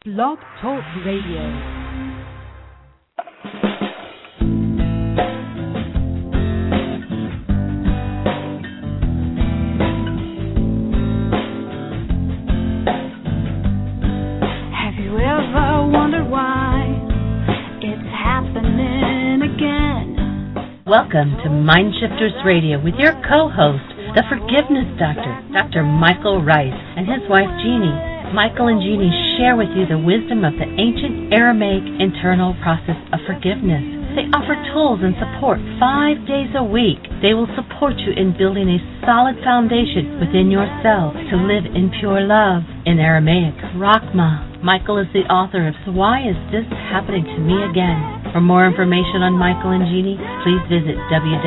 Blog Talk Radio. Welcome to Mindshifters Radio with your co-host, the Forgiveness Doctor, Dr. Michael Rice, and his wife Jeannie. Michael and Jeannie share with you the wisdom of the ancient Aramaic internal process of forgiveness. They offer tools and support 5 days a week. They will support you in building a solid foundation within yourself to live in pure love. In Aramaic, Rachma. Michael is the author of So Why Is This Happening to Me Again? For more information on Michael and Jeannie, please visit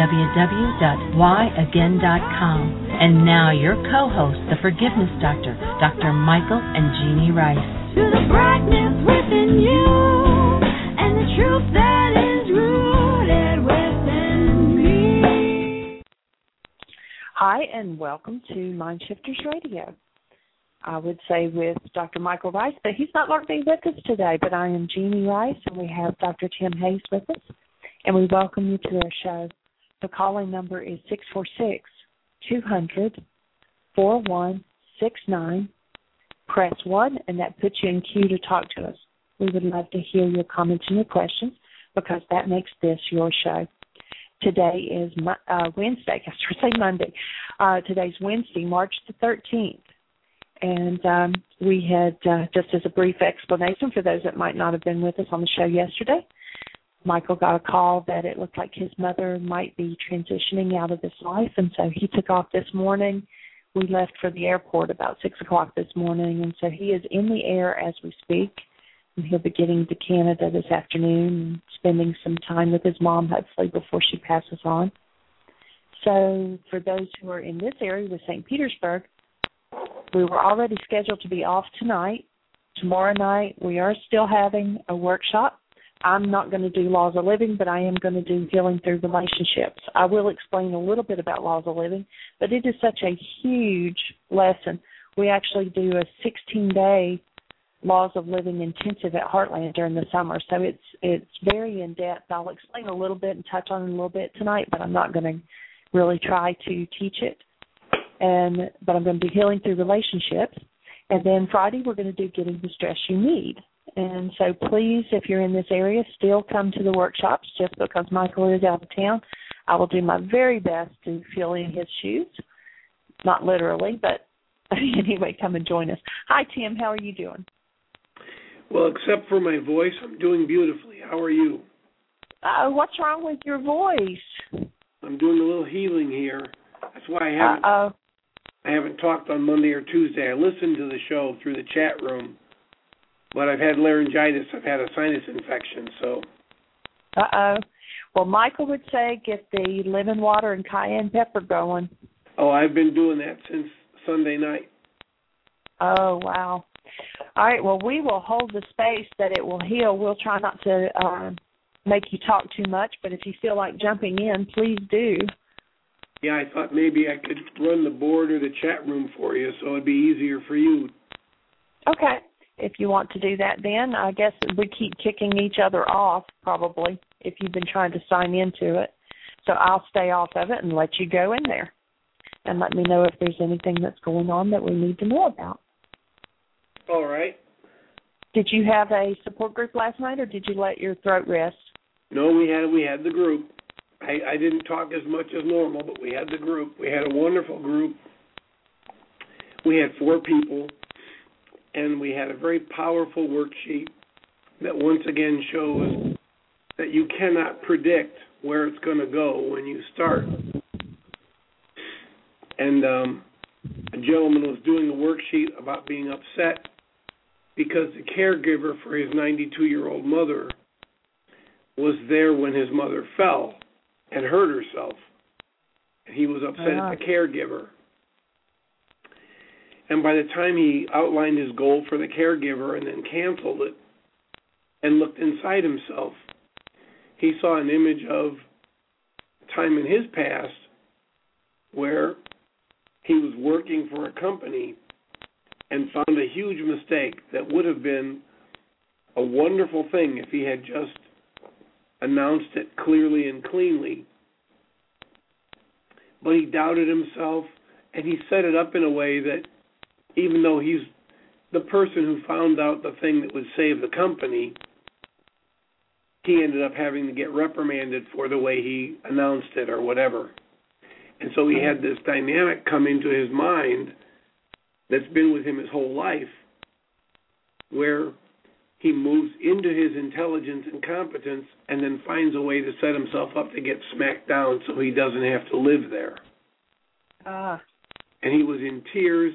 www.whyagain.com. And now your co-host, the Forgiveness Doctor, Dr. Michael and Jeannie Rice. To the brightness within you, and the truth that is rooted within me. Hi, and welcome to Mindshifters Radio. I would say with Dr. Michael Rice, but he's not going to be with us today. But I am Jeannie Rice, and we have Dr. Tim Hayes with us, and we welcome you to our show. The calling number is 646-200-4169. Press 1, and that puts you in queue to talk to us. We would love to hear your comments and your questions because that makes this your show. Today is Wednesday. I should say Monday. Today's Wednesday, March the 13th. And we had, just as a brief explanation for those that might not have been with us on the show yesterday, Michael got a call that it looked like his mother might be transitioning out of this life, and so he took off this morning. We left for the airport about 6 o'clock this morning, and so he is in the air as we speak, and he'll be getting to Canada this afternoon and spending some time with his mom, hopefully, before she passes on. So for those who are in this area with St. Petersburg, we were already scheduled to be off tonight. Tomorrow night, we are still having a workshop. I'm not going to do Laws of Living, but I am going to do Healing Through Relationships. I will explain a little bit about Laws of Living, but it is such a huge lesson. We actually do a 16-day Laws of Living intensive at Heartland during the summer, so it's very in-depth. I'll explain a little bit and touch on it a little bit tonight, but I'm not going to really try to teach it. But I'm going to be healing through relationships. And then Friday, we're going to do Getting the Stress You Need. And so please, if you're in this area, still come to the workshops. Just because Michael is out of town, I will do my very best to fill in his shoes. Not literally, but anyway, come and join us. Hi, Tim. How are you doing? Well, except for my voice, I'm doing beautifully. How are you? What's wrong with your voice? I'm doing a little healing here. That's why I haven't talked on Monday or Tuesday. I listened to the show through the chat room, but I've had laryngitis. I've had a sinus infection, so. Well, Michael would say get the lemon water and cayenne pepper going. Oh, I've been doing that since Sunday night. Oh, wow. All right, well, we will hold the space that it will heal. We'll try not to make you talk too much, but if you feel like jumping in, please do. Yeah, I thought maybe I could run the board or the chat room for you so it'd be easier for you. Okay. If you want to do that then, I guess we keep kicking each other off probably if you've been trying to sign into it. So I'll stay off of it and let you go in there and let me know if there's anything that's going on that we need to know about. All right. Did you have a support group last night or did you let your throat rest? No, we had the group. I didn't talk as much as normal, but we had the group. We had a wonderful group. We had 4 people, and we had a very powerful worksheet that once again shows that you cannot predict where it's going to go when you start. And a gentleman was doing a worksheet about being upset because the caregiver for his 92-year-old mother was there when his mother fell and hurt herself. And he was upset at the caregiver. And by the time he outlined his goal for the caregiver and then canceled it and looked inside himself, he saw an image of time in his past where he was working for a company and found a huge mistake that would have been a wonderful thing if he had just announced it clearly and cleanly. But he doubted himself, and he set it up in a way that even though he's the person who found out the thing that would save the company, he ended up having to get reprimanded for the way he announced it or whatever. And so he had this dynamic come into his mind that's been with him his whole life, where he moves into his intelligence and competence and then finds a way to set himself up to get smacked down so he doesn't have to live there. And he was in tears,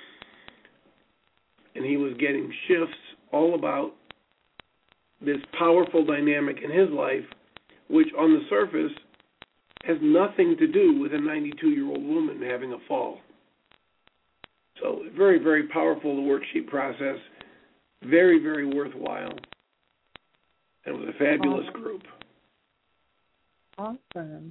and he was getting shifts all about this powerful dynamic in his life, which on the surface has nothing to do with a 92-year-old woman having a fall. So very, very powerful, the worksheet process. Very, very worthwhile. It was a fabulous group. Awesome.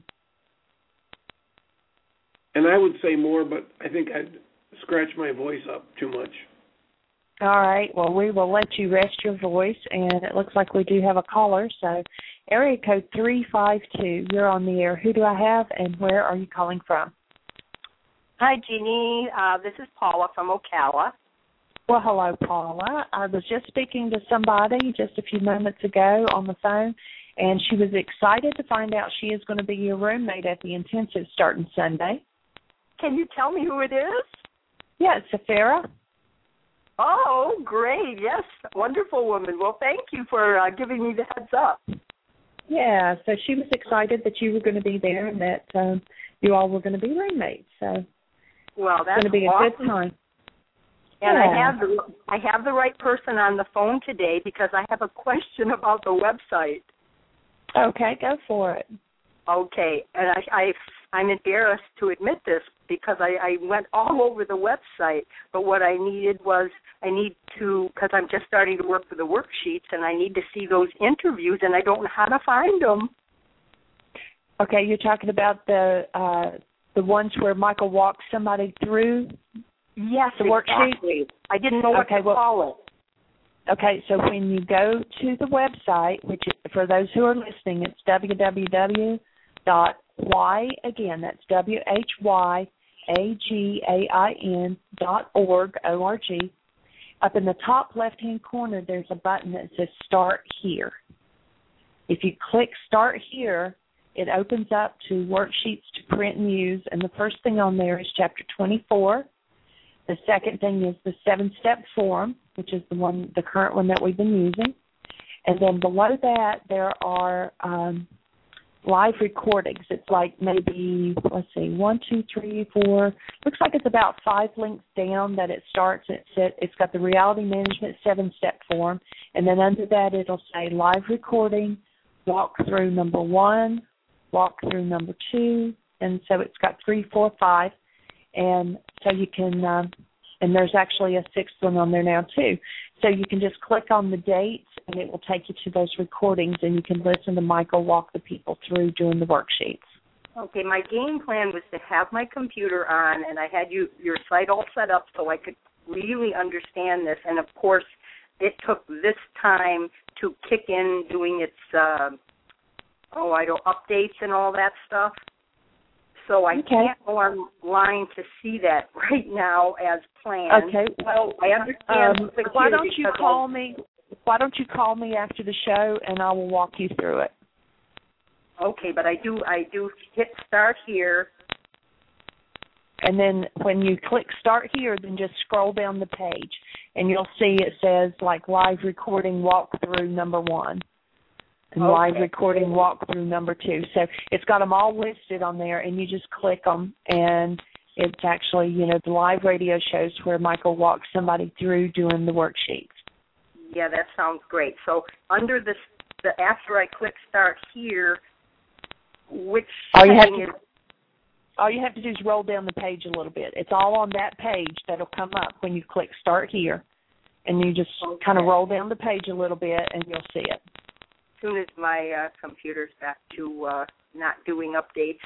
And I would say more, but I think I'd scratch my voice up too much. All right. Well, we will let you rest your voice, and it looks like we do have a caller. So area code 352, you're on the air. Who do I have, and where are you calling from? Hi, Jeanie. This is Paula from Ocala. Well, hello, Paula. I was just speaking to somebody just a few moments ago on the phone, and she was excited to find out she is going to be your roommate at the intensive starting Sunday. Can you tell me who it is? Yeah, it's Safira. Oh, great. Yes, wonderful woman. Well, thank you for giving me the heads up. Yeah, so she was excited that you were going to be there and that you all were going to be roommates. So well, that's going to be awesome. A good time. And yeah. I have the right person on the phone today because I have a question about the website. Okay, go for it. Okay, and I'm embarrassed to admit this because I went all over the website, but what I needed was because I'm just starting to work with the worksheets, and I need to see those interviews, and I don't know how to find them. Okay, you're talking about the ones where Michael walks somebody through. Yes, the worksheet? Exactly. I didn't know what to call it. Okay, so when you go to the website, which is, for those who are listening, it's www.why, again, that's WHYAGAIN.org, O-R-G. Up in the top left-hand corner, there's a button that says Start Here. If you click Start Here, it opens up to worksheets to print and use, and the first thing on there is Chapter 24. The second thing is the 7-step form, which is the current one that we've been using. And then below that, there are live recordings. It's like maybe, 1, 2, 3, 4. Looks like it's about 5 links down that it starts. It's got the Reality Management 7-step form. And then under that, it'll say live recording, walkthrough number 1, walkthrough number 2. And so it's got 3, 4, 5. And so you can, and there's actually a 6th one on there now too. So you can just click on the dates, and it will take you to those recordings, and you can listen to Michael walk the people through doing the worksheets. Okay, my game plan was to have my computer on, and I had your site all set up so I could really understand this. And, of course, it took this time to kick in doing its, updates and all that stuff. So I can't go online to see that right now as planned. Okay. Well, I understand. Why don't you call me? Why don't you call me after the show, and I will walk you through it. Okay, but I do hit Start Here. And then when you click Start Here, then just scroll down the page, and you'll see it says like live recording walkthrough number 1. And live recording walkthrough number 2. So it's got them all listed on there, and you just click them, and it's actually, the live radio shows where Michael walks somebody through doing the worksheets. Yeah, that sounds great. So under the after I click Start Here, which all you have to do is roll down the page a little bit. It's all on that page that'll come up when you click Start Here, and you just kind of roll down the page a little bit, and you'll see it. As soon as my computer's back to not doing updates,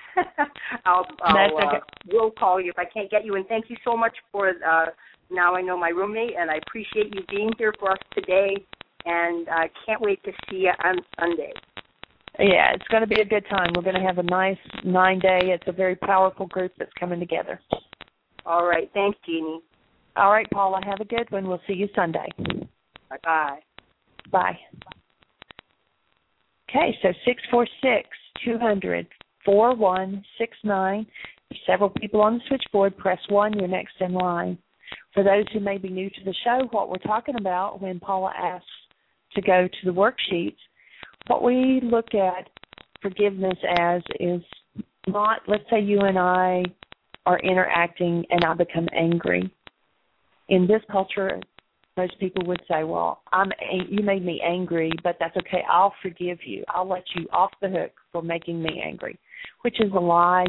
we'll call you if I can't get you. And thank you so much for now I know my roommate, and I appreciate you being here for us today. and I can't wait to see you on Sunday. Yeah, it's going to be a good time. We're going to have a nice 9-day. It's a very powerful group that's coming together. All right. Thanks, Jeanie. All right, Paula, have a good one. We'll see you Sunday. Bye-bye. Bye. Okay, so 646-200-4169. There's several people on the switchboard. Press 1. You're next in line. For those who may be new to the show, what we're talking about when Paula asks to go to the worksheets, what we look at forgiveness as is not, let's say you and I are interacting and I become angry. In this culture, most people would say, well, you made me angry, but that's okay. I'll forgive you. I'll let you off the hook for making me angry, which is a lie.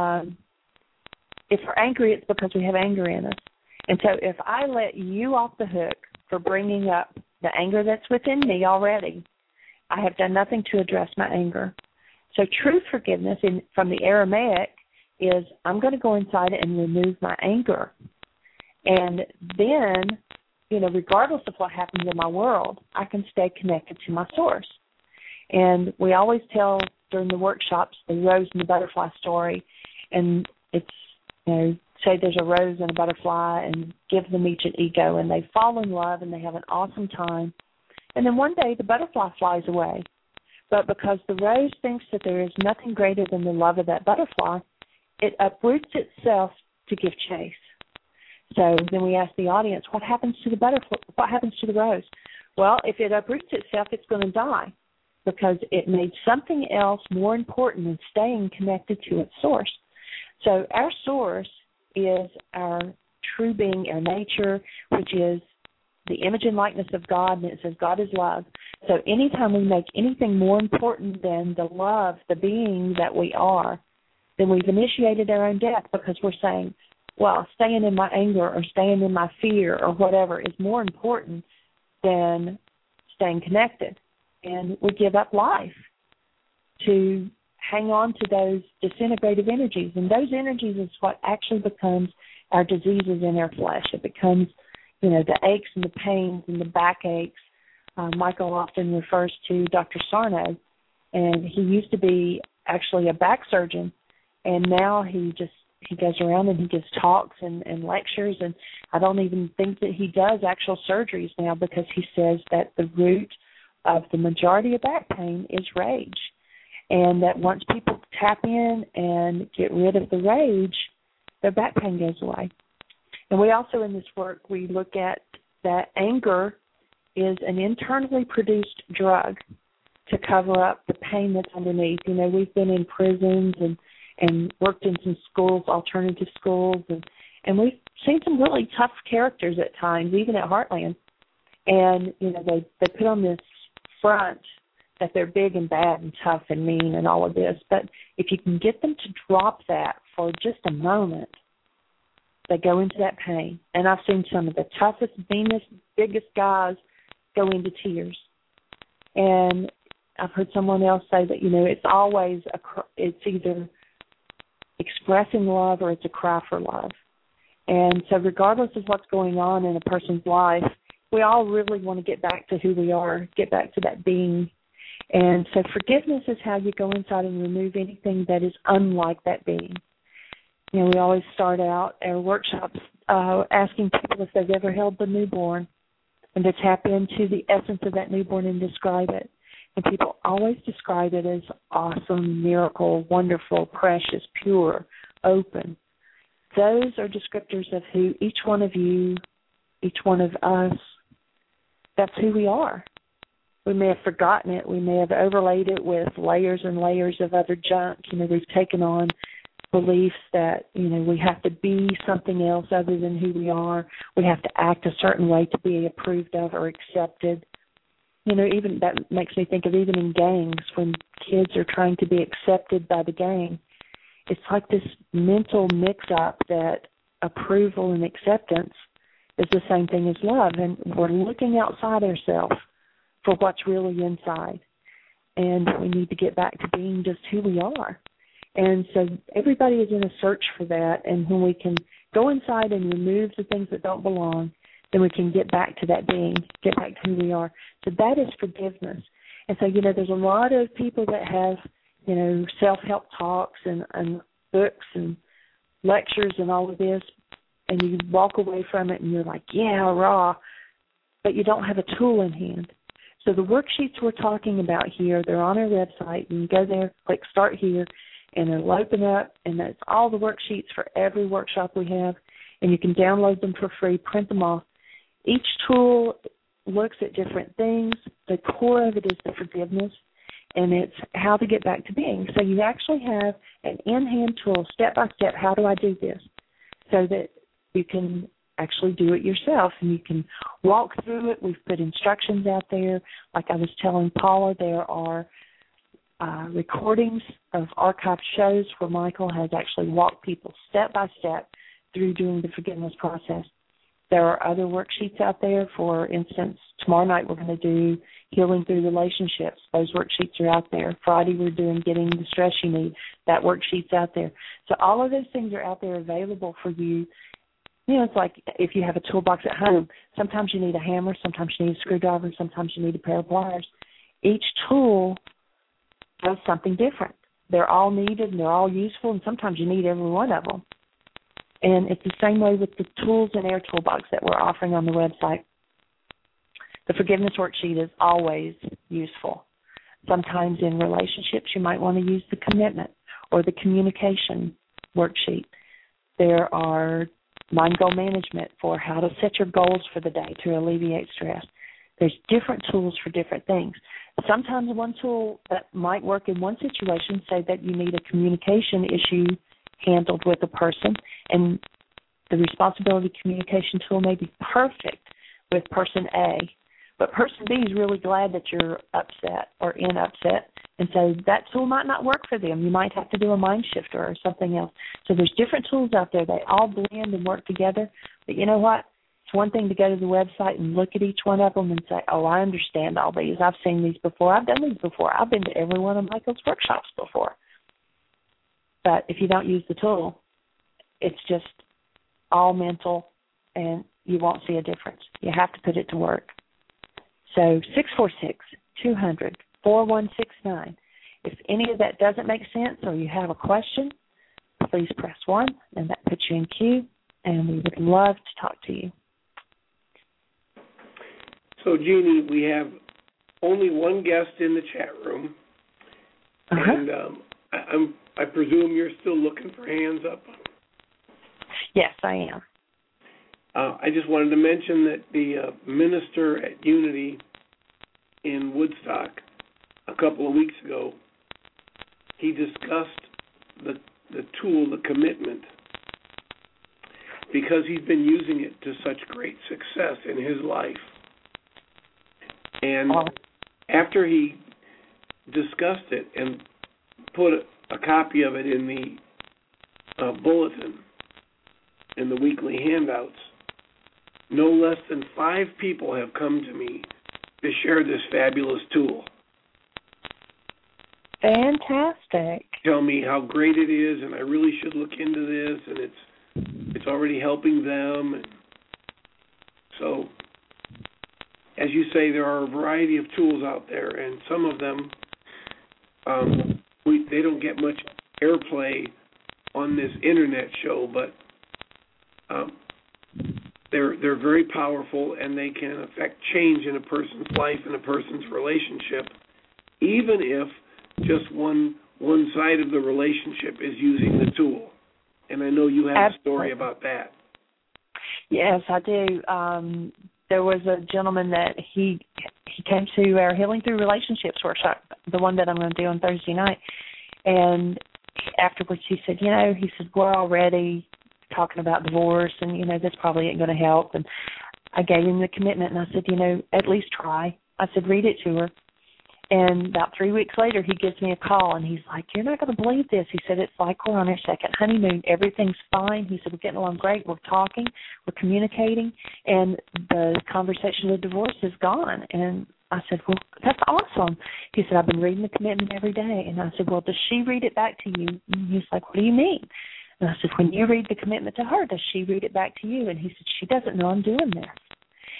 If we're angry, it's because we have anger in us. And so if I let you off the hook for bringing up the anger that's within me already, I have done nothing to address my anger. So true forgiveness from the Aramaic is I'm going to go inside and remove my anger. And then, regardless of what happens in my world, I can stay connected to my source. And we always tell during the workshops the rose and the butterfly story, and it's, say there's a rose and a butterfly and give them each an ego, and they fall in love and they have an awesome time. And then one day the butterfly flies away. But because the rose thinks that there is nothing greater than the love of that butterfly, it uproots itself to give chase. So then we ask the audience, what happens to the butterfly? What happens to the rose? Well, if it uproots itself, it's going to die because it made something else more important than staying connected to its source. So our source is our true being, our nature, which is the image and likeness of God, and it says God is love. So anytime we make anything more important than the love, the being that we are, then we've initiated our own death because we're saying, well, staying in my anger or staying in my fear or whatever is more important than staying connected. And we give up life to hang on to those disintegrative energies. And those energies is what actually becomes our diseases in our flesh. It becomes, the aches and the pains and the backaches. Michael often refers to Dr. Sarno, and he used to be actually a back surgeon, and now he goes around and he gives talks and lectures, and I don't even think that he does actual surgeries now because he says that the root of the majority of back pain is rage, and that once people tap in and get rid of the rage, their back pain goes away. And we also in this work, we look at that anger is an internally produced drug to cover up the pain that's underneath. We've been in prisons and worked in some schools, alternative schools, and we've seen some really tough characters at times, even at Heartland. And, they put on this front that they're big and bad and tough and mean and all of this. But if you can get them to drop that for just a moment, they go into that pain. And I've seen some of the toughest, meanest, biggest guys go into tears. And I've heard someone else say that, it's always, it's either expressing love or it's a cry for love. And so regardless of what's going on in a person's life, we all really want to get back to who we are, get back to that being. And so forgiveness is how you go inside and remove anything that is unlike that being. We always start out our workshops asking people if they've ever held the newborn and to tap into the essence of that newborn and describe it. And people always describe it as awesome, miracle, wonderful, precious, pure, open. Those are descriptors of who each one of you, each one of us, that's who we are. We may have forgotten it. We may have overlaid it with layers and layers of other junk. We've taken on beliefs that, we have to be something else other than who we are. We have to act a certain way to be approved of or accepted. Even that makes me think of even in gangs when kids are trying to be accepted by the gang. It's like this mental mix-up that approval and acceptance is the same thing as love. And we're looking outside ourselves for what's really inside. And we need to get back to being just who we are. And so everybody is in a search for that. And when we can go inside and remove the things that don't belong, then we can get back to that being, get back to who we are. So that is forgiveness. And so, there's a lot of people that have, self-help talks and books and lectures and all of this, and you walk away from it and you're like, yeah, hurrah, but you don't have a tool in hand. So the worksheets we're talking about here, they're on our website. You can go there, click Start Here, and it'll open up, and that's all the worksheets for every workshop we have, and you can download them for free, print them off. Each tool looks at different things. The core of it is the forgiveness, and it's how to get back to being. So you actually have an in-hand tool, step-by-step, how do I do this, so that you can actually do it yourself, and you can walk through it. We've put instructions out there. Like I was telling Paula, there are recordings of archived shows where Michael has actually walked people step-by-step through doing the forgiveness process. There are other worksheets out there. For instance, tomorrow night we're going to do Healing Through Relationships. Those worksheets are out there. Friday we're doing Getting the Stress You Need. That worksheet's out there. So all of those things are out there available for you. It's like if you have a toolbox at home, sometimes you need a hammer, sometimes you need a screwdriver, sometimes you need a pair of pliers. Each tool does something different. They're all needed and they're all useful, and sometimes you need every one of them. And it's the same way with the tools in our toolbox that we're offering on the website. The forgiveness worksheet is always useful. Sometimes in relationships you might want to use the commitment or the communication worksheet. There are mind goal management for how to set your goals for the day to alleviate stress. There's different tools for different things. Sometimes one tool that might work in one situation, say that you need a communication issue handled with a person, and the responsibility communication tool may be perfect with person A, but person B is really glad that you're upset or in upset, and so that tool might not work for them. You might have to do a mind shifter or something else. So there's different tools out there. They all blend and work together, but you know what? It's one thing to go to the website and look at each one of them and say, oh, I understand all these. I've seen these before. I've done these before. I've been to every one of Michael's workshops before. But if you don't use the tool, it's just all mental, and you won't see a difference. You have to put it to work. So 646-200-4169. If any of that doesn't make sense or you have a question, please press 1, and that puts you in queue, and we would love to talk to you. So, Jeannie, we have only one guest in the chat room, and I presume you're still looking for hands up. Yes, I am. I just wanted to mention that the minister at Unity in Woodstock a couple of weeks ago, he discussed the tool, the commitment, because he's been using it to such great success in his life. And after he discussed it and put a copy of it in the bulletin, in the weekly handouts, no less than 5 people have come to me to share this fabulous tool. Fantastic. Tell me how great it is, and I really should look into this, and it's already helping them. And so, as you say, there are a variety of tools out there, and some of them they don't get much airplay on this internet show, but they're very powerful, and they can affect change in a person's life and a person's relationship, even if just one side of the relationship is using the tool. And I know you have a story about that. Yes, I do. There was a gentleman that he came to our Healing Through Relationships workshop, the one that I'm going to do on Thursday night. And afterwards he said, we're already talking about divorce, and, this probably ain't going to help. And I gave him the commitment, and I said, at least try. I said, read it to her. And about 3 weeks later, he gives me a call, and he's like, you're not going to believe this. He said, it's like we're on our second honeymoon. Everything's fine. He said, we're getting along great. We're talking. We're communicating. And the conversation of divorce is gone. And I said, well, that's awesome. He said, I've been reading the commitment every day. And I said, well, does she read it back to you? And he's like, what do you mean? And I said, when you read the commitment to her, does she read it back to you? And he said, she doesn't know I'm doing this.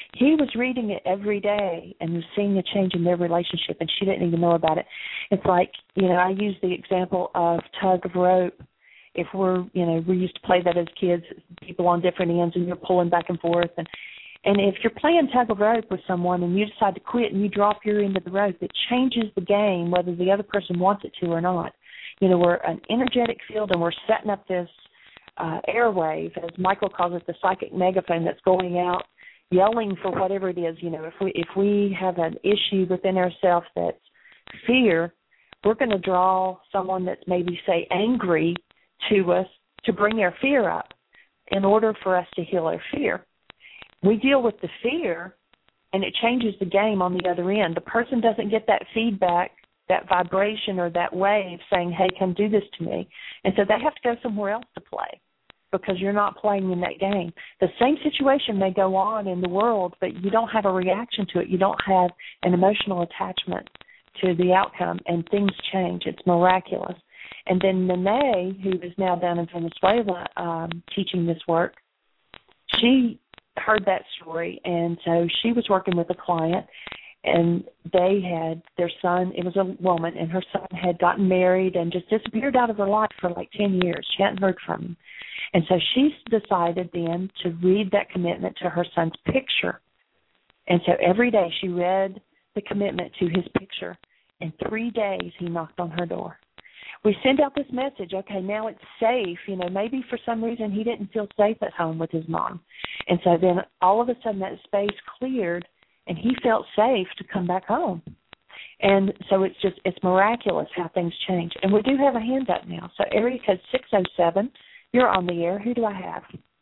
He was reading it every day and was seeing a change in their relationship, and she didn't even know about it. It's like, I use the example of tug of rope. If we used to play that as kids, people on different ends, and you're pulling back and forth. And if you're playing tug of rope with someone and you decide to quit and you drop your end of the rope, it changes the game whether the other person wants it to or not. We're an energetic field, and we're setting up this airwave, as Michael calls it, the psychic megaphone that's going out, yelling for whatever it is. If we have an issue within ourselves that's fear, we're going to draw someone that's maybe, say, angry to us to bring their fear up in order for us to heal our fear. We deal with the fear, and it changes the game on the other end. The person doesn't get that feedback, that vibration or that wave saying, hey, come do this to me. And so they have to go somewhere else to play because you're not playing in that game. The same situation may go on in the world, but you don't have a reaction to it. You don't have an emotional attachment to the outcome, and things change. It's miraculous. And then Nene, who is now down in Venezuela teaching this work, she heard that story, and so she was working with a client, and they had their son, it was a woman, and her son had gotten married and just disappeared out of her life for like 10 years. She hadn't heard from him. And so she decided then to read that commitment to her son's picture. And so every day she read the commitment to his picture. In 3 days, he knocked on her door. We send out this message, okay, now it's safe. Maybe for some reason he didn't feel safe at home with his mom. And so then all of a sudden that space cleared, and he felt safe to come back home. And so it's miraculous how things change. And we do have a hand up now. So area code 607, you're on the air. Who do I have?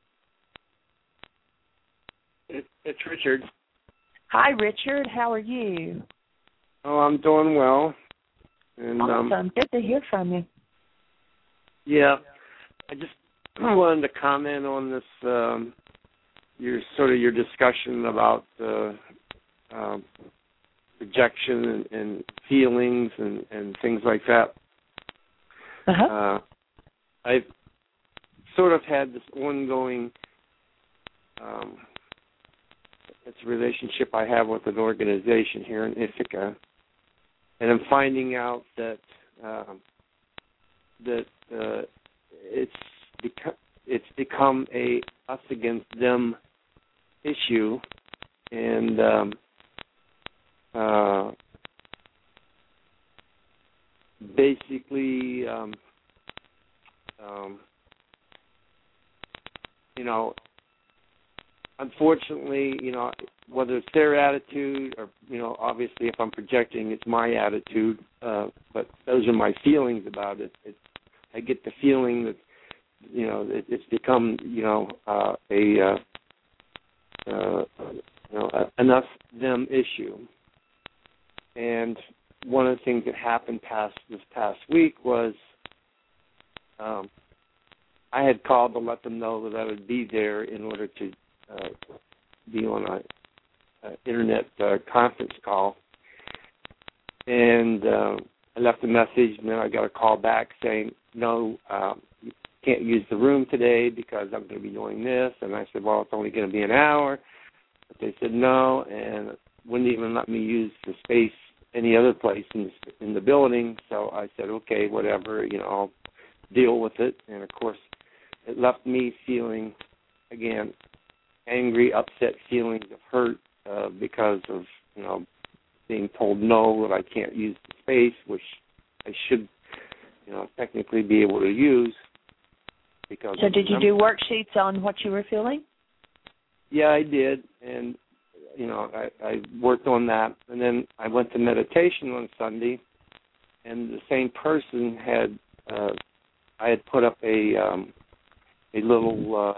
It's Richard. Hi, Richard. How are you? Oh, I'm doing well. And, awesome. Good to hear from you. Yeah. I just wanted to comment on this, your discussion about projection and feelings and things like that. Uh-huh. I've sort of had this ongoing it's a relationship I have with an organization here in Ithaca, and I'm finding out that it's become a us against them issue, and basically, unfortunately, whether it's their attitude or, obviously if I'm projecting, it's my attitude, but those are my feelings about it. I get the feeling that, it's become, an us-them issue. And one of the things that happened this past week was I had called to let them know that I would be there in order to be on an internet conference call. And I left a message, and then I got a call back saying, no, you can't use the room today because I'm going to be doing this. And I said, well, it's only going to be an hour. But they said no, and wouldn't even let me use the space any other place in the building. So I said, okay, whatever, I'll deal with it. And, of course, it left me feeling, again, angry, upset feelings of hurt because of, being told no, that I can't use the space, which I should, technically be able to use. So did you do worksheets on what you were feeling? Yeah, I did, and, I worked on that. And then I went to meditation on Sunday, and the same person I had put up a little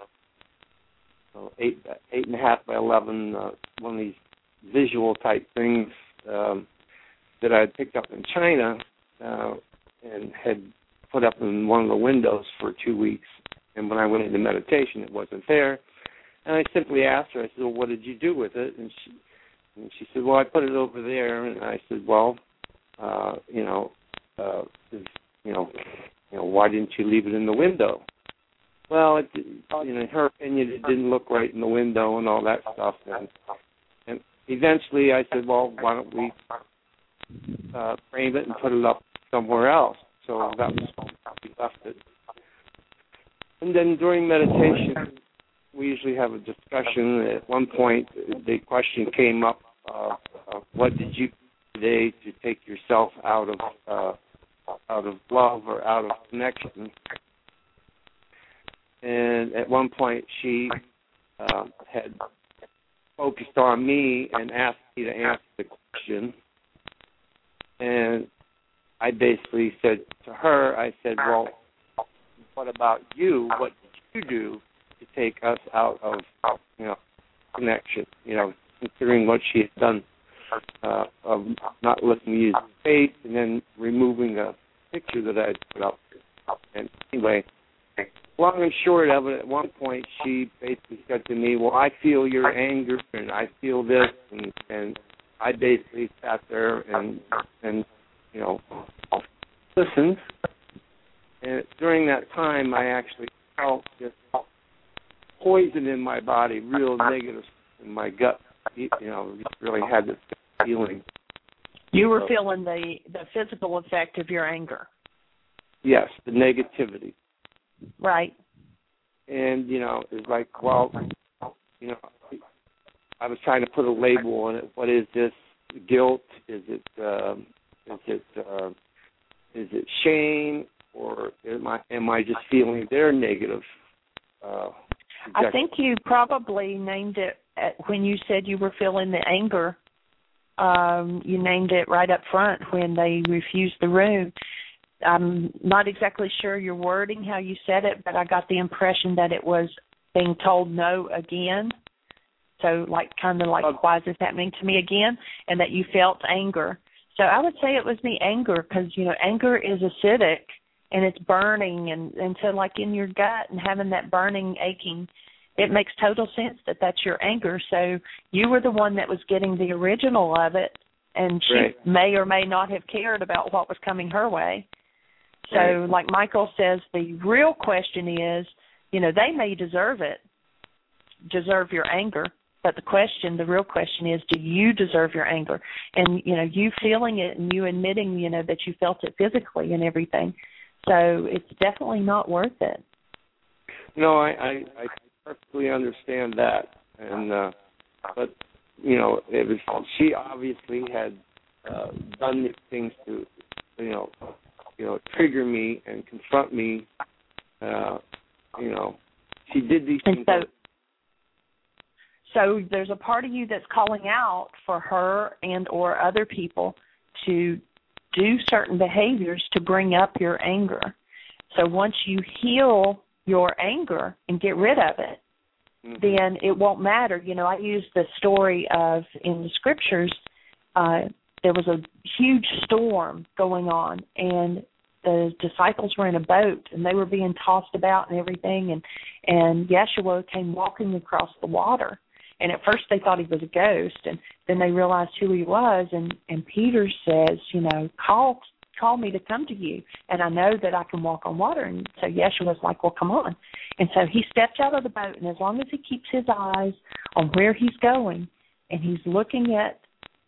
8.5 by 11, one of these visual type things that I had picked up in China and had put up in one of the windows for 2 weeks. And when I went into meditation, it wasn't there. And I simply asked her, I said, well, what did you do with it? And she said, well, I put it over there. And I said, well, why didn't you leave it in the window? Well, in her opinion, it didn't look right in the window and all that stuff. And eventually I said, well, why don't we frame it and put it up somewhere else? So that was how we left it. And then during meditation, we usually have a discussion. At one point, the question came up, what did you do today to take yourself out of love or out of connection? And at one point, she had focused on me and asked me to answer the question. And I basically said to her, I said, well, what about you? What did you do to take us out of, connection? Considering what she had done of not letting me use the face and then removing a picture that I had put up. And anyway, long and short of it, at one point she basically said to me, well, I feel your anger and I feel this, and I basically sat there and listened. And during that time, I actually felt this poison in my body, real negative in my gut. Really had this feeling. You were feeling the physical effect of your anger. Yes, the negativity. Right. And, it's like, well, I was trying to put a label on it. What is this? Guilt? Is it shame? Or am I just feeling their negative? I think you probably named it when you said you were feeling the anger. You named it right up front when they refused the room. I'm not exactly sure your wording, how you said it, but I got the impression that it was being told no again. So kind of like, why is this happening to me again? And that you felt anger. So I would say it was the anger because, anger is acidic and it's burning. And so like in your gut and having that burning, aching, it makes total sense that that's your anger. So you were the one that was getting the original of it, and she may or may not have cared about what was coming her way. So like Michael says, the real question is, they may deserve your anger, but the real question is, do you deserve your anger? And, you feeling it and you admitting, that you felt it physically and everything. So it's definitely not worth it. No, I perfectly understand that. And, but, it was, she obviously had done these things to, trigger me and confront me. She did these things. So there's a part of you that's calling out for her and or other people to do certain behaviors to bring up your anger. So once you heal your anger and get rid of it, then it won't matter. I used the story of, in the scriptures, there was a huge storm going on, and the disciples were in a boat, and they were being tossed about and everything, and Yeshua came walking across the water. And at first they thought he was a ghost, and then they realized who he was, and Peter says, call me to come to you, and I know that I can walk on water. And so Yeshua's like, well, come on. And so he steps out of the boat, and as long as he keeps his eyes on where he's going, and he's looking at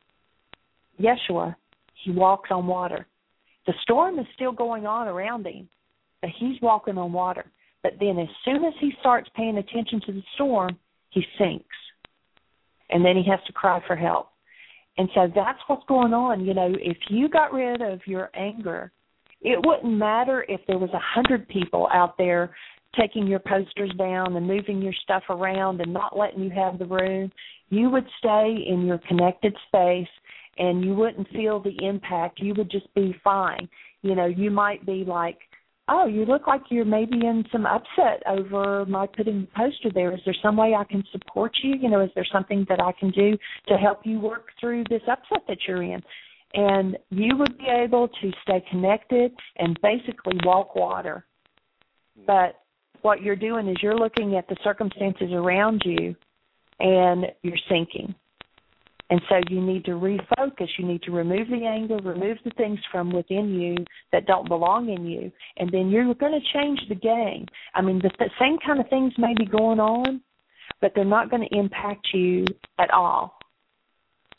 Yeshua, he walks on water. The storm is still going on around him, but he's walking on water. But then as soon as he starts paying attention to the storm, he sinks. And then he has to cry for help. And so that's what's going on. If you got rid of your anger, it wouldn't matter if there was 100 people out there taking your posters down and moving your stuff around and not letting you have the room. You would stay in your connected space, and you wouldn't feel the impact. You would just be fine. You might be like, oh, you look like you're maybe in some upset over my putting the poster there. Is there some way I can support you? Is there something that I can do to help you work through this upset that you're in? And you would be able to stay connected and basically walk water. But what you're doing is you're looking at the circumstances around you, and you're sinking. And so you need to refocus. You need to remove the anger, remove the things from within you that don't belong in you, and then you're going to change the game. I mean, the same kind of things may be going on, but they're not going to impact you at all.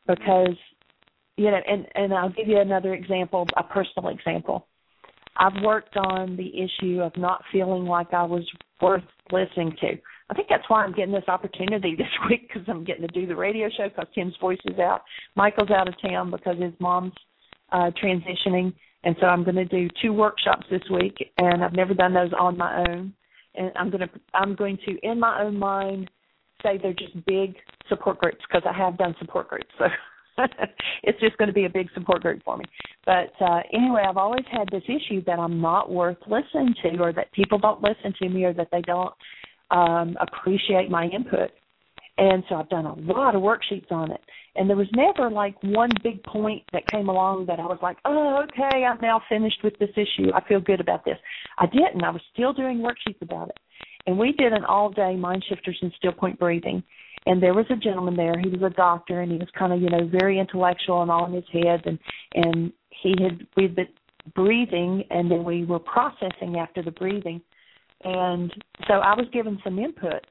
because, you know, and I'll give you another example, a personal example. I've worked on the issue of not feeling like I was worth listening to. I think that's why I'm getting this opportunity this week, because I'm getting to do the radio show because Tim's voice is out. Michael's out of town because his mom's transitioning, and so I'm going to do 2 workshops this week, and I've never done those on my own. And I'm going to, in my own mind, say they're just big support groups, because I have done support groups. So it's just going to be a big support group for me. But anyway, I've always had this issue that I'm not worth listening to, or that people don't listen to me, or that they don't appreciate my input. And so I've done a lot of worksheets on it. And there was never like one big point that came along that I was like, oh, okay, I'm now finished with this issue. I feel good about this. I didn't. I was still doing worksheets about it. And we did an all-day Mind Shifters and Still Point Breathing. And there was a gentleman there. He was a doctor, and he was kind of, you know, very intellectual and all in his head. And we'd been breathing, and then we were processing after the breathing. And so I was given some input.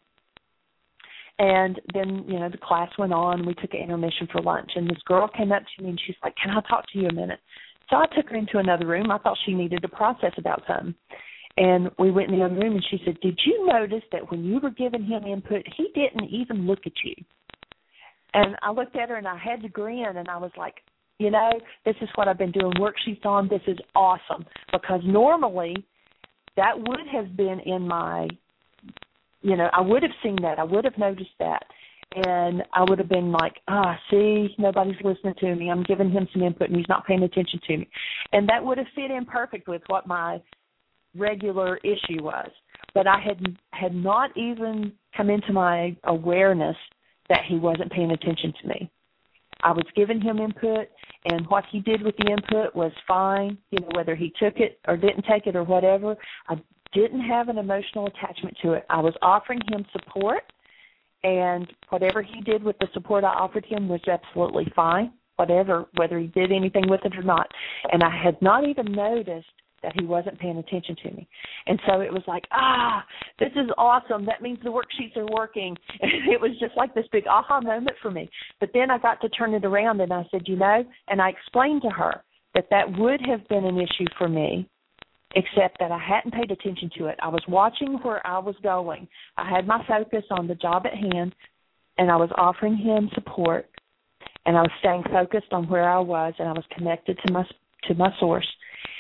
And then, you know, the class went on. We took an intermission for lunch. And this girl came up to me, and she's like, can I talk to you a minute? So I took her into another room. I thought she needed to process about something. And we went in the other room, and she said, did you notice that when you were giving him input, he didn't even look at you? And I looked at her, and I had to grin, and I was like, you know, this is what I've been doing worksheets on. This is awesome, because normally that would have been in my, you know, I would have seen that. I would have noticed that. And I would have been like, see, nobody's listening to me. I'm giving him some input, and he's not paying attention to me. And that would have fit in perfect with what my regular issue was. But I had not even come into my awareness that he wasn't paying attention to me. I was giving him input, and what he did with the input was fine, you know, whether he took it or didn't take it or whatever. I didn't have an emotional attachment to it. I was offering him support, and whatever he did with the support I offered him was absolutely fine, whether he did anything with it or not. And I had not even noticed that he wasn't paying attention to me. And so it was like, this is awesome. That means the worksheets are working. And it was just like this big aha moment for me. But then I got to turn it around, and I said, you know, and I explained to her that would have been an issue for me, except that I hadn't paid attention to it. I was watching where I was going. I had my focus on the job at hand, and I was offering him support, and I was staying focused on where I was, and I was connected to my source.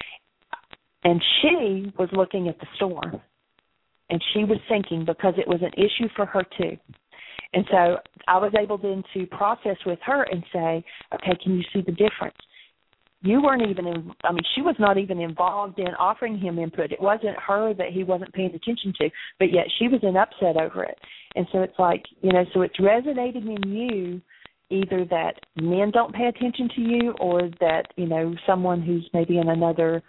And she was looking at the storm, and she was thinking, because it was an issue for her too. And so I was able then to process with her and say, okay, can you see the difference? You weren't even, she was not even involved in offering him input. It wasn't her that he wasn't paying attention to, but yet she was upset over it. And so it's like, you know, so it's resonating in you, either that men don't pay attention to you, or that, you know, someone who's maybe in another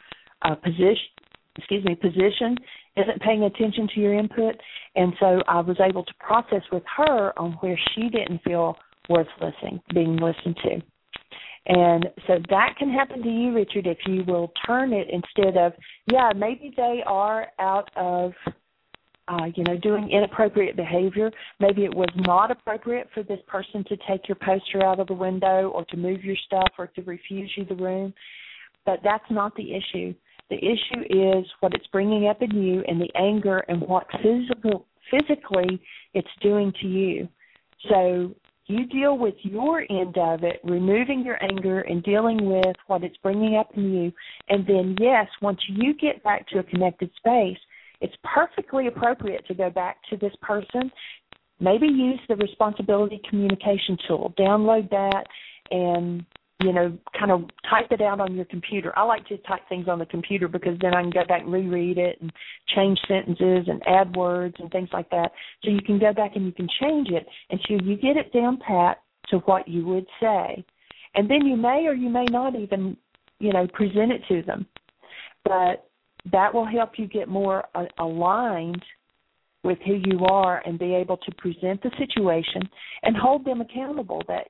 position isn't paying attention to your input. And so I was able to process with her on where she didn't feel worth being listened to. And so that can happen to you, Richard, if you will turn it instead of, maybe they are out of, doing inappropriate behavior. Maybe it was not appropriate for this person to take your poster out of the window, or to move your stuff, or to refuse you the room. But that's not the issue. The issue is what it's bringing up in you, and the anger, and what physically it's doing to you. So you deal with your end of it, removing your anger and dealing with what it's bringing up in you. And then, yes, once you get back to a connected space, it's perfectly appropriate to go back to this person. Maybe use the responsibility communication tool. Download that and, you know, kind of type it out on your computer. I like to type things on the computer because then I can go back and reread it and change sentences and add words and things like that. So you can go back and you can change it until you get it down pat to what you would say. And then you may or you may not even, you know, present it to them. But that will help you get more aligned with who you are and be able to present the situation and hold them accountable that,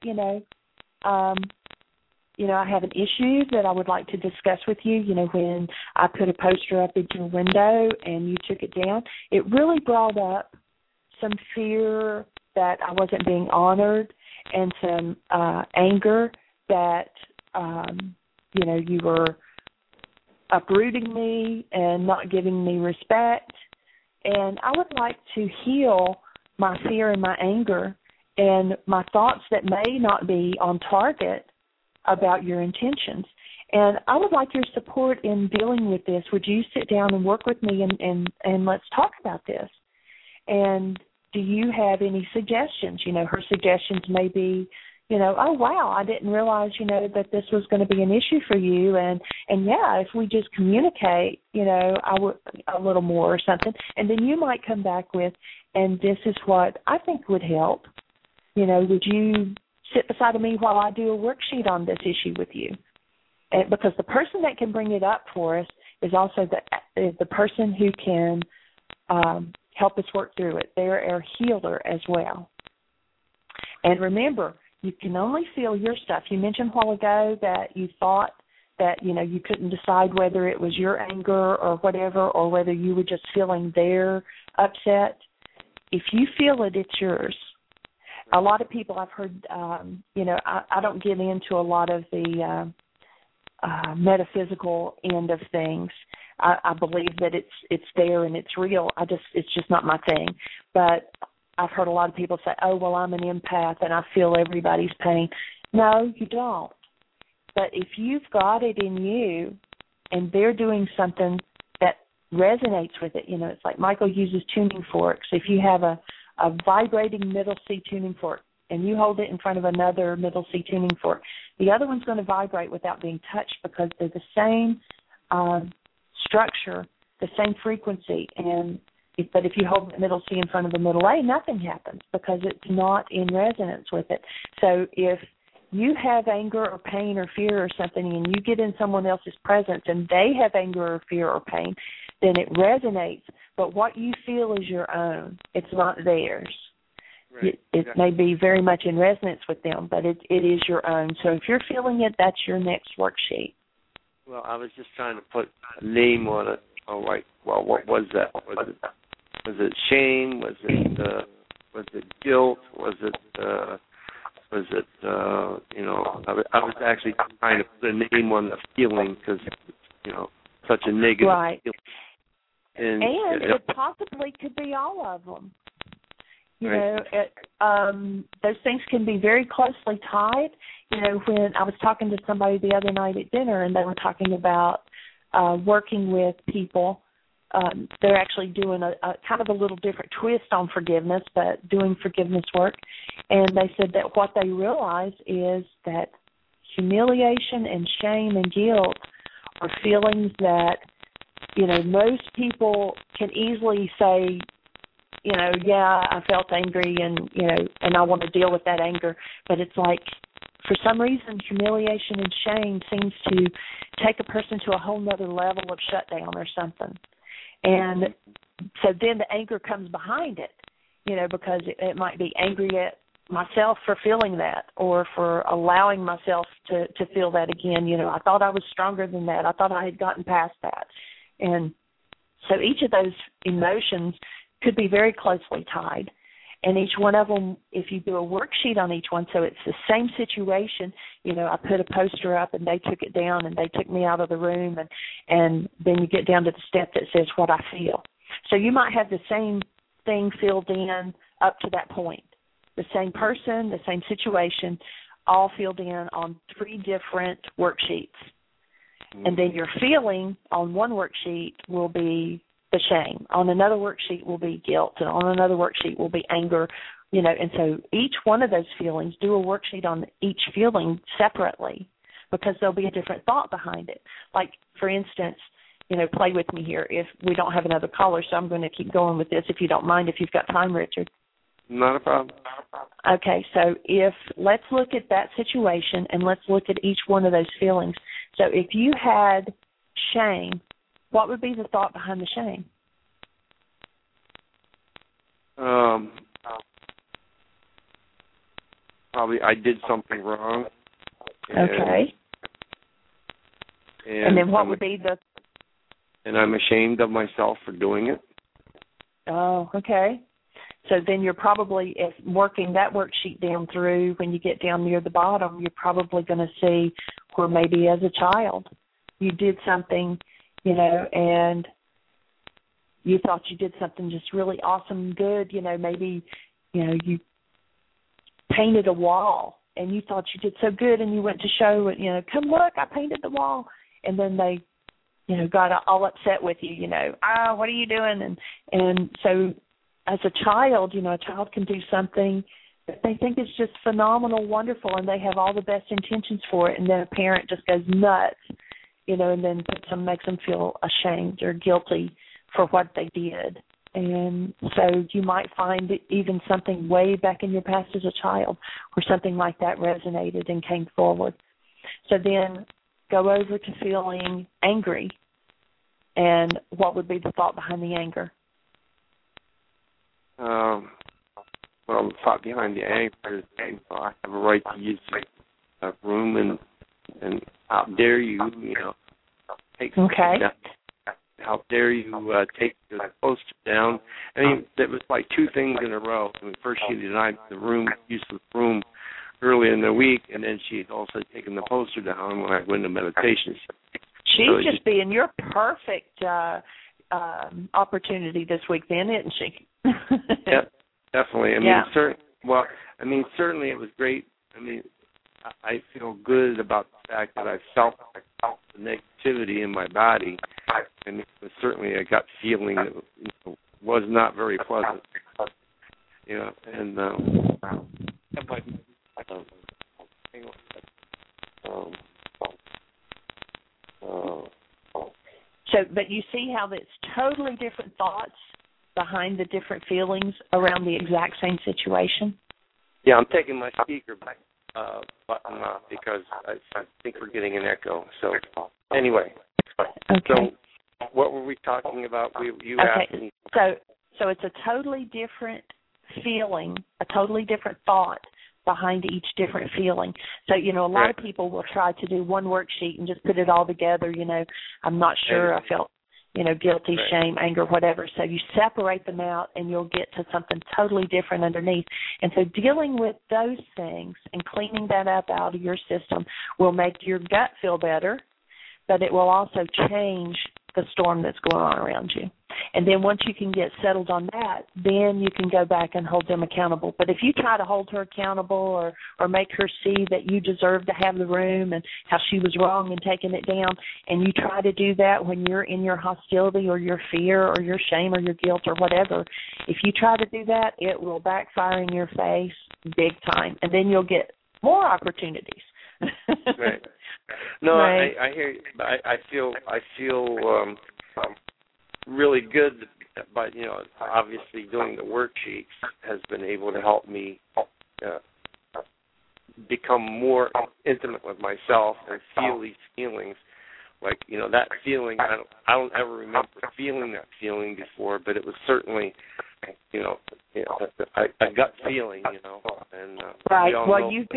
I have an issue that I would like to discuss with you. You know, when I put a poster up at your window and you took it down, it really brought up some fear that I wasn't being honored. and some anger that, you were uprooting me and not giving me respect. And I would like to heal my fear and my anger and my thoughts that may not be on target about your intentions. And I would like your support in dealing with this. Would you sit down and work with me and let's talk about this? And do you have any suggestions? Her suggestions may be, oh, wow, I didn't realize, that this was going to be an issue for you. And yeah, if we just communicate, I would a little more or something. And then you might come back with, and this is what I think would help. Would you sit beside me while I do a worksheet on this issue with you? And because the person that can bring it up for us is also the person who can help us work through it. They're our healer as well. And remember, you can only feel your stuff. You mentioned a while ago that you thought that, you couldn't decide whether it was your anger or whatever, or whether you were just feeling their upset. If you feel it, it's yours. A lot of people I've heard, I don't get into a lot of the metaphysical end of things. I believe that it's there and it's real. It's just not my thing. But I've heard a lot of people say, oh, well, I'm an empath and I feel everybody's pain. No, you don't. But if you've got it in you and they're doing something that resonates with it, it's like Michael uses tuning forks. If you have a vibrating middle C tuning fork and you hold it in front of another middle C tuning fork, the other one's going to vibrate without being touched because they're the same structure, the same frequency. But if you hold the middle C in front of the middle A, nothing happens because it's not in resonance with it. So if you have anger or pain or fear or something and you get in someone else's presence and they have anger or fear or pain, then it resonates. But what you feel is your own. It's not theirs. Right. It may be very much in resonance with them, but it is your own. So if you're feeling it, that's your next worksheet. Well, I was just trying to put a name on it. Oh, like, well, what was that? Was it shame? Was it guilt? Was it I was actually trying to put a name on the feeling because, such a negative right. feeling. And it possibly could be all of them. Those things can be very closely tied. When I was talking to somebody the other night at dinner and they were talking about working with people, they're actually doing a kind of a little different twist on forgiveness, but doing forgiveness work. And they said that what they realize is that humiliation and shame and guilt are feelings that, most people can easily say, yeah, I felt angry and I want to deal with that anger. But it's like, for some reason, humiliation and shame seems to take a person to a whole nother level of shutdown or something. And so then the anger comes behind it, because it might be angry at myself for feeling that or for allowing myself to feel that again. I thought I was stronger than that. I thought I had gotten past that. And so each of those emotions could be very closely tied. And each one of them, if you do a worksheet on each one, so it's the same situation, I put a poster up and they took it down and they took me out of the room and then you get down to the step that says what I feel. So you might have the same thing filled in up to that point. The same person, the same situation, all filled in on 3 different worksheets. And then your feeling on one worksheet will be the shame. On another worksheet will be guilt, and on another worksheet will be anger, and so each one of those feelings, do a worksheet on each feeling separately because there'll be a different thought behind it. Like, for instance, play with me here if we don't have another caller, so I'm going to keep going with this if you don't mind, if you've got time, Richard. Not a problem. Okay, so let's look at that situation and let's look at each one of those feelings. So if you had shame, what would be the thought behind the shame? Probably I did something wrong. Okay. And then what would be the... And I'm ashamed of myself for doing it. Oh, okay. So then you're probably, if working that worksheet down through, when you get down near the bottom, you're probably going to see where maybe as a child you did something, and you thought you did something just really awesome, good, maybe, you painted a wall and you thought you did so good and you went to show it, come look, I painted the wall. And then they, got all upset with you, what are you doing? And so as a child, a child can do something that they think is just phenomenal, wonderful, and they have all the best intentions for it, and then a parent just goes nuts, and then makes them feel ashamed or guilty for what they did. And so you might find even something way back in your past as a child where something like that resonated and came forward. So then go over to feeling angry, and what would be the thought behind the anger? Well, the thought behind the anger is I have a right to use a room, and how dare you, take something down. How dare you take the poster down? I mean, it was like two things in a row. I mean, first she denied the use of the room early in the week, and then she had also taken the poster down when I went to meditation. She's just being your perfect opportunity this week, then, isn't she? Yep, definitely. I mean, certainly it was great. I mean, I feel good about the fact that I felt the negativity in my body, and it was certainly a gut feeling that was not very pleasant. But you see how it's totally different thoughts behind the different feelings around the exact same situation? Yeah, I'm taking my speaker button off because I think we're getting an echo. So anyway, okay. So what were we talking about? You asked me. So it's a totally different feeling, a totally different thought behind each different feeling. So, a lot of people will try to do one worksheet and just put it all together, I'm not sure, I felt, guilty, shame, anger, whatever. So you separate them out and you'll get to something totally different underneath. And so dealing with those things and cleaning that up out of your system will make your gut feel better, but it will also change the storm that's going on around you. And then once you can get settled on that, then you can go back and hold them accountable. But if you try to hold her accountable or make her see that you deserve to have the room and how she was wrong in taking it down, and you try to do that when you're in your hostility or your fear or your shame or your guilt or whatever, if you try to do that, it will backfire in your face big time. And then you'll get more opportunities. Right. No, right. I hear you. I feel really good, but obviously doing the worksheets has been able to help me become more intimate with myself and feel these feelings. Like that feeling, I don't ever remember feeling that feeling before, but it was certainly a gut feeling, And right. Well, you've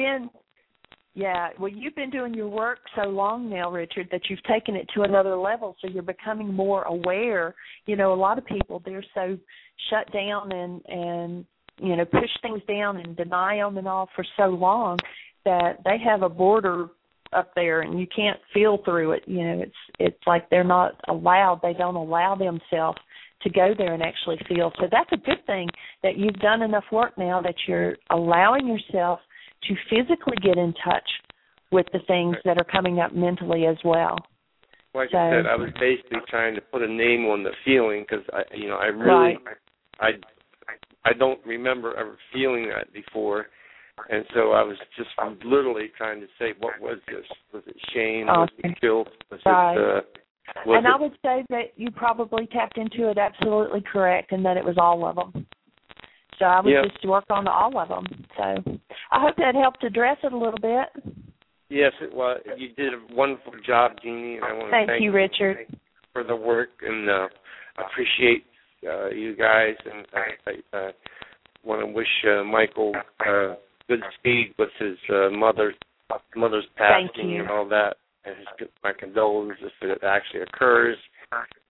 been doing your work so long now, Richard, that you've taken it to another level, so you're becoming more aware. A lot of people, they're so shut down and push things down and deny them and all for so long that they have a border up there and you can't feel through it. It's like they're not allowed. They don't allow themselves to go there and actually feel. So that's a good thing that you've done enough work now that you're allowing yourself to physically get in touch with the things that are coming up mentally as well. Like I said, I was basically trying to put a name on the feeling because I really, I don't remember ever feeling that before, and so I was just literally trying to say, what was this? Was it shame? Was it guilt? Was it? And I would say that you probably tapped into it absolutely correct, and that it was all of them. So I would just work on all of them. So I hope that helped address it a little bit. Yes, it was. You did a wonderful job, Jeannie, and I want to thank you, Richard, for the work, and I appreciate you guys, and I want to wish Michael good speed with his mother's passing and all that, and my condolences if it actually occurs.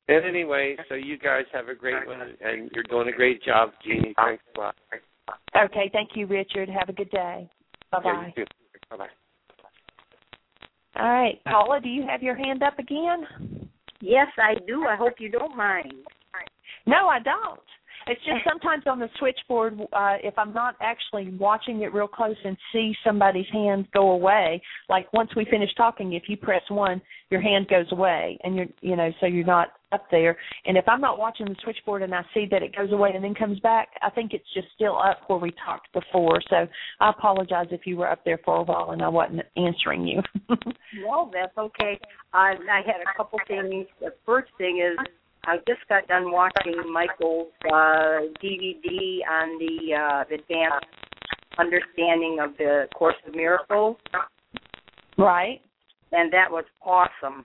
And anyway, so you guys have a great one, and you're doing a great job, Jeanie. Thanks a lot. Okay, thank you, Richard. Have a good day. Bye-bye. Yeah, you too. Bye-bye. All right, Paula, do you have your hand up again? Yes, I do. I hope you don't mind. No, I don't. It's just sometimes on the switchboard, if I'm not actually watching it real close and see somebody's hand go away, like once we finish talking, if you press 1, your hand goes away, and so you're not up there. And if I'm not watching the switchboard and I see that it goes away and then comes back, I think it's just still up where we talked before. So I apologize if you were up there for a while and I wasn't answering you. No, that's okay. I had a couple things. The first thing is, I just got done watching Michael's DVD on the advanced understanding of the Course of Miracles. Right. And that was awesome.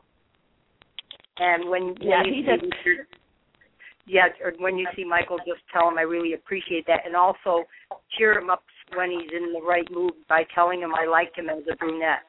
And when you see Michael, just tell him I really appreciate that, and also cheer him up when he's in the right mood by telling him I liked him as a brunette.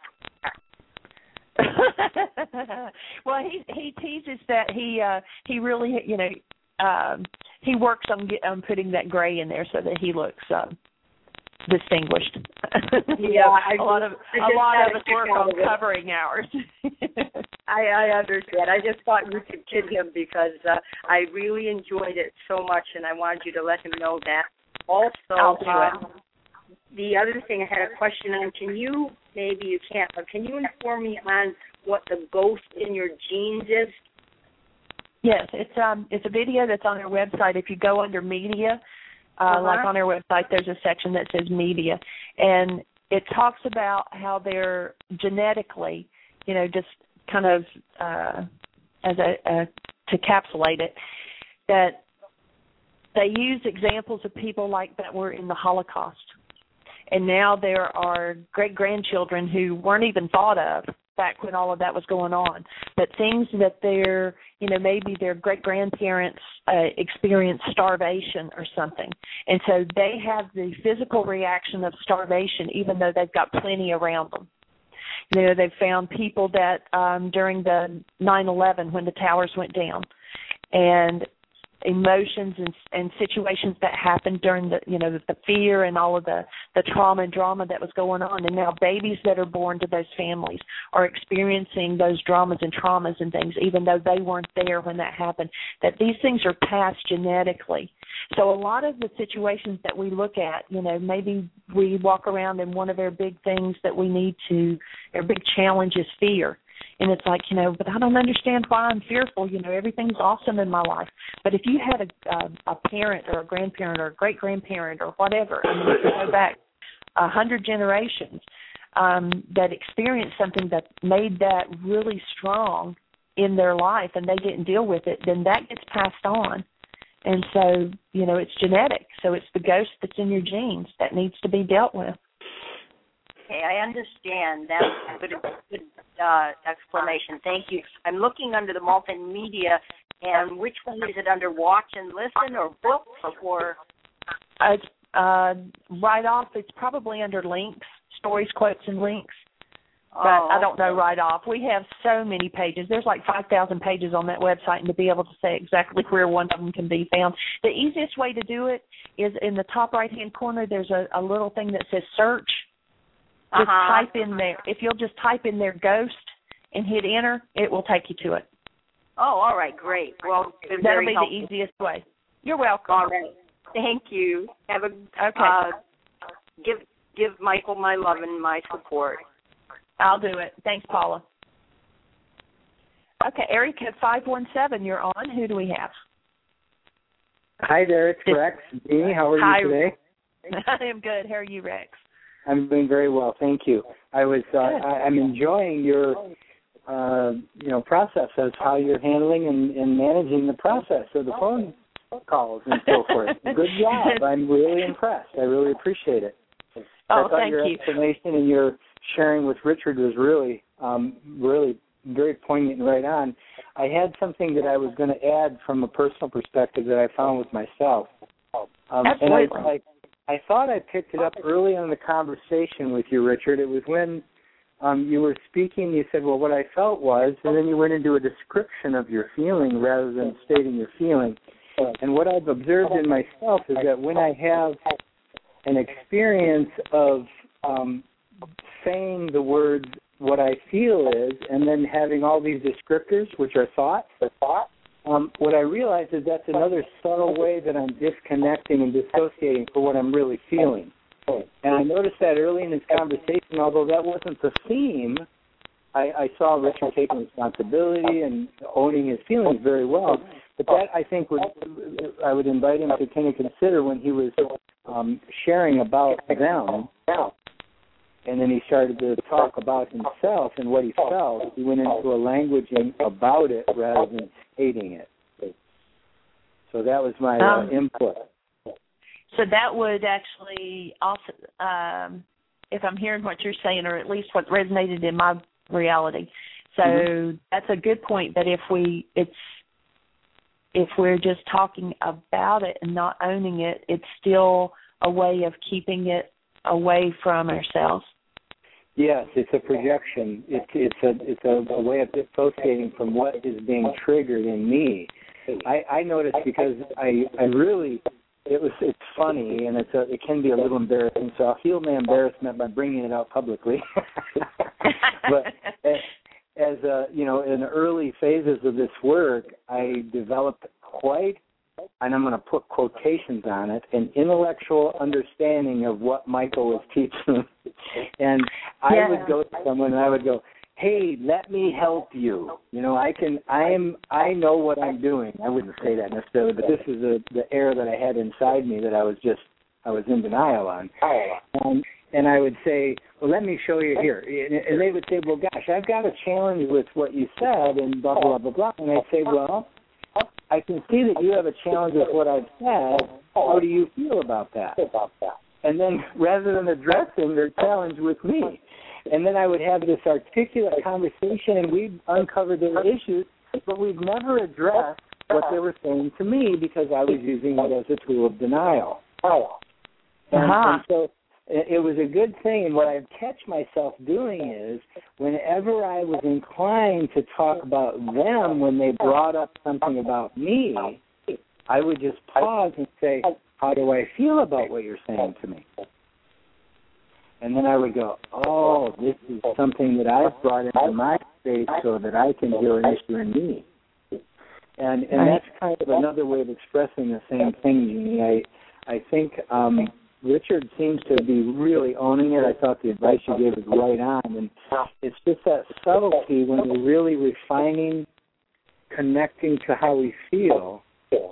Well, he teases that he really he works on putting that gray in there so that he looks distinguished. Yeah, a lot of us work on covering ours. I understand. I just thought you could kid him because I really enjoyed it so much, and I wanted you to let him know that. Also, I'll do it. The other thing I had a question on, maybe you can't, but can you inform me on what the ghost in your genes is? Yes, it's a video that's on our website. If you go under media, like on our website, there's a section that says media, and it talks about how they're genetically, just kind of to encapsulate it, that they use examples of people like that were in the Holocaust. And now there are great-grandchildren who weren't even thought of back when all of that was going on. But things that maybe their great-grandparents experienced starvation or something. And so they have the physical reaction of starvation even though they've got plenty around them. They've found people that during the 9/11 when the towers went down, and emotions and situations that happened during the fear and all of the trauma and drama that was going on, and now babies that are born to those families are experiencing those dramas and traumas and things even though they weren't there when that happened, that these things are passed genetically. So a lot of the situations that we look at, maybe we walk around and one of our big things that our big challenge is fear. And it's like, but I don't understand why I'm fearful. Everything's awesome in my life. But if you had a parent or a grandparent or a great-grandparent or whatever, if you go back 100 generations, that experienced something that made that really strong in their life and they didn't deal with it, then that gets passed on. And so, it's genetic. So it's the ghost that's in your genes that needs to be dealt with. Okay, I understand. That's a good explanation. Thank you. I'm looking under the multimedia, and which one is it under? Watch and listen or books or? It's right off. It's probably under links, stories, quotes, and links. But I don't know right off. We have so many pages. There's like 5,000 pages on that website, and to be able to say exactly where one of them can be found. The easiest way to do it is in the top right-hand corner, there's a little thing that says search. Just type in there. If you'll just type in there ghost and hit enter, it will take you to it. Oh, all right, great. Well, that'll be the easiest way. You're welcome. All right. Thank you. Have a give Michael my love and my support. I'll do it. Thanks, Paula. Okay, area code 517, you're on. Who do we have? Hi there, it's Rex. Jeanie, how are you today? I am good. How are you, Rex? I'm doing very well, thank you. I'm enjoying your, process of how you're handling and managing the process of the phone calls and so forth. Good job. I'm really impressed. I really appreciate it. I thought your explanation and your sharing with Richard was really, really very poignant and right on. I had something that I was going to add from a personal perspective that I found with myself. Absolutely. And I thought I picked it up early in the conversation with you, Richard. It was when you were speaking, you said, well, what I felt was, and then you went into a description of your feeling rather than stating your feeling. And what I've observed in myself is that when I have an experience of saying the words, what I feel is, and then having all these descriptors, which are thoughts, what I realize is that's another subtle way that I'm disconnecting and dissociating for what I'm really feeling. And I noticed that early in this conversation, although that wasn't the theme, I saw Richard taking responsibility and owning his feelings very well. But that, I think, I would invite him to kind of consider when he was sharing about them. And then he started to talk about himself and what he felt. He went into a languaging about it rather than hating it. So that was my input. So that would actually also, if I'm hearing what you're saying, or at least what resonated in my reality. So that's a good point. That if we're just talking about it and not owning it, it's still a way of keeping it away from ourselves. Yes, it's a projection. It's a way of dissociating from what is being triggered in me. I noticed because I really, it's funny, and it can be a little embarrassing. So I'll heal my embarrassment by bringing it out publicly. But as in the early phases of this work, I developed quite, and I'm going to put quotations on it, an intellectual understanding of what Michael was teaching. And I would go to someone and I would go, hey, let me help you. I know what I'm doing. I wouldn't say that necessarily, but this is the air that I had inside me that I was in denial on. And I would say, well, let me show you here. And they would say, well, gosh, I've got a challenge with what you said and blah, blah, blah, blah. And I'd say, well, I can see that you have a challenge with what I've said. How do you feel about that? And then rather than addressing their challenge with me, and then I would have this articulate conversation, and we'd uncover their issues, but we'd never addressed what they were saying to me because I was using it as a tool of denial. And so it was a good thing, and what I catch myself doing is whenever I was inclined to talk about them when they brought up something about me, I would just pause and say, how do I feel about what you're saying to me? And then I would go, oh, this is something that I've brought into my space so that I can heal an issue in me. And that's kind of another way of expressing the same thing, Jeannie. I think Richard seems to be really owning it. I thought the advice you gave was right on. And it's just that subtlety when we're really refining, connecting to how we feel,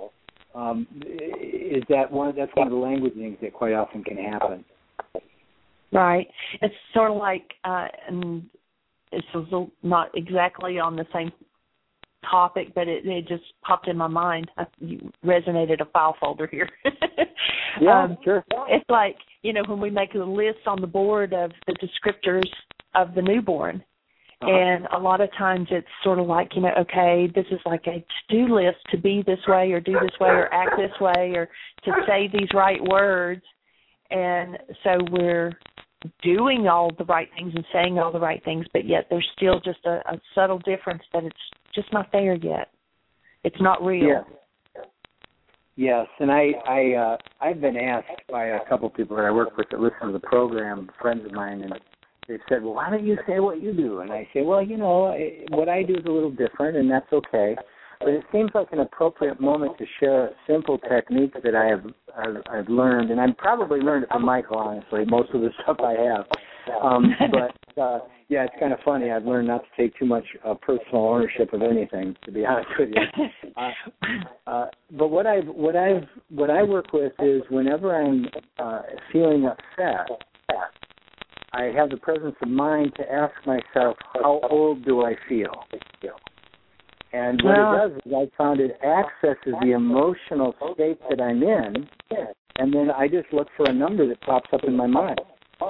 that's one of the language things that quite often can happen. Right. It's sort of like, and it's not exactly on the same topic, but it just popped in my mind. You resonated a file folder here. Sure. It's like, when we make a list on the board of the descriptors of the newborn, and a lot of times it's sort of like, okay, this is like a to-do list to be this way or do this way or act this way or to say these right words. And so we're doing all the right things and saying all the right things, but yet there's still just a subtle difference that it's just not there yet. It's not real. Yeah. Yes, and I've been asked by a couple people that I work with that listen to the program, friends of mine, and they've said, well, why don't you say what you do? And I say, well, what I do is a little different, and that's okay. But it seems like an appropriate moment to share a simple technique that I've learned, and I've probably learned it from Michael, honestly, most of the stuff I have. Yeah, it's kind of funny. I've learned not to take too much personal ownership of anything, to be honest with you. But what I work with is whenever I'm feeling upset, I have the presence of mind to ask myself, how old do I feel? And what it does is I found it accesses the emotional state that I'm in, and then I just look for a number that pops up in my mind.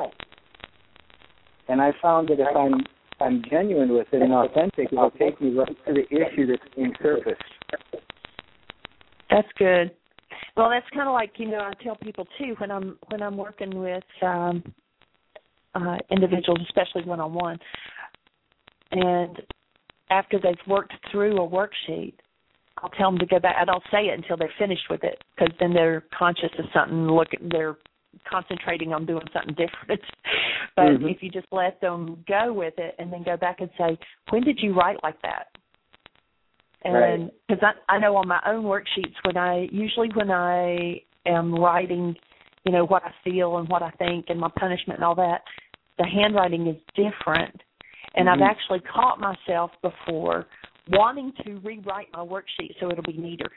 And I found that if I'm genuine with it and authentic, it'll take me right to the issue that's being surfaced. That's good. Well, that's kind of like, I tell people too when I'm working with individuals, especially one-on-one. And after they've worked through a worksheet, I'll tell them to go back. I don't say it until they're finished with it, because then they're conscious of something. They're concentrating on doing something different. But if you just let them go with it and then go back and say, when did you write like that? And because I know on my own worksheets, when I am writing, you know, what I feel and what I think and my punishment and all that, the handwriting is different. And I've actually caught myself before wanting to rewrite my worksheet so it'll be neater.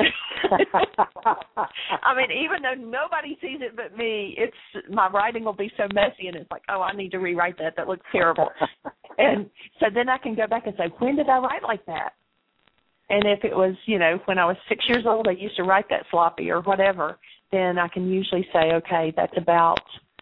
I mean, even though nobody sees it but me, my writing will be so messy, and it's like, oh, I need to rewrite that. That looks terrible. And so then I can go back and say, when did I write like that? And if it was, you know, when I was 6 years old, I used to write that sloppy or whatever, then I can usually say, okay, that's about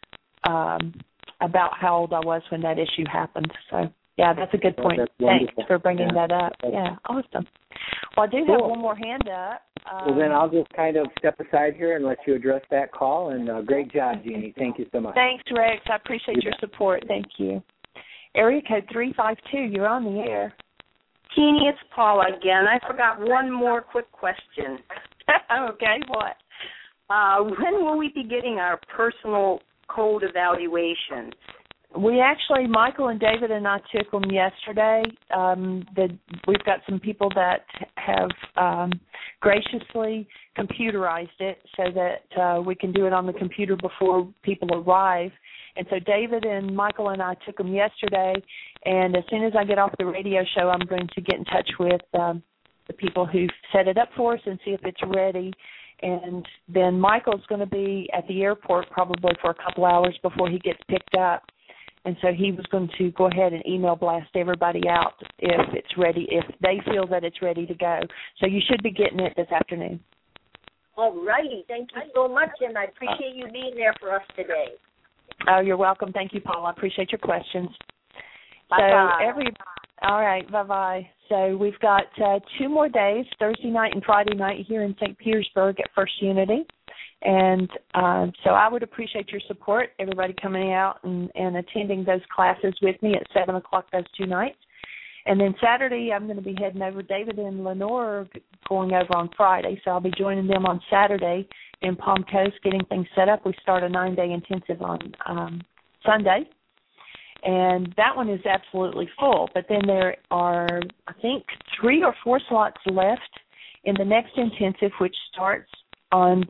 how old I was when that issue happened. So, yeah, that's a good point. Thanks for bringing that up. Yeah, awesome. Well, I do have one more hand up. Well, then I'll just kind of step aside here and let you address that call. And great job, Jeannie. Thank you so much. Thanks, Rex. I appreciate your support. Thank you. Area code 352, you're on the air. Jeannie, it's Paula again. I forgot one more quick question. Okay, what? When will we be getting our personal code evaluations? We actually, Michael and David and I took them yesterday. We've got some people that have graciously computerized it so that we can do it on the computer before people arrive. And so David and Michael and I took them yesterday, and as soon as I get off the radio show, I'm going to get in touch with the people who set it up for us and see if it's ready. And then Michael's going to be at the airport probably for a couple hours before he gets picked up. And so he was going to go ahead and email blast everybody out if it's ready, if they feel that it's ready to go. So you should be getting it this afternoon. All righty. Thank you so much, and I appreciate you being there for us today. Oh, you're welcome. Thank you, Paul. I appreciate your questions. Bye-bye. All right, bye-bye. So we've got 2 more days, Thursday night and Friday night here in St. Petersburg at First Unity. And so I would appreciate your support, everybody coming out and attending those classes with me at 7 o'clock those 2 nights. And then Saturday, I'm going to be heading over. David and Lenore are going over on Friday, so I'll be joining them on Saturday in Palm Coast, getting things set up. We start a 9-day intensive on Sunday. And that one is absolutely full. But then there are, I think, 3 or 4 slots left in the next intensive, which starts on